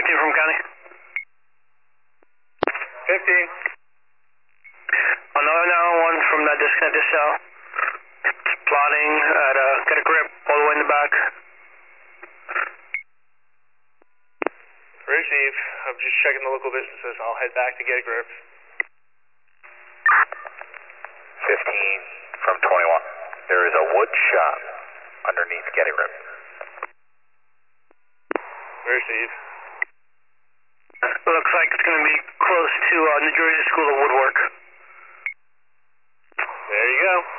15 from county. 15. Another 911 from that disconnected cell. It's plotting at get a grip all the way in the back. Receive. I'm just checking the local businesses. I'll head back to get a grip. 15 from 21. There is a wood shop underneath Getty Rip. Receive. Looks like it's going to be close to New Jersey School of Woodwork. There you go.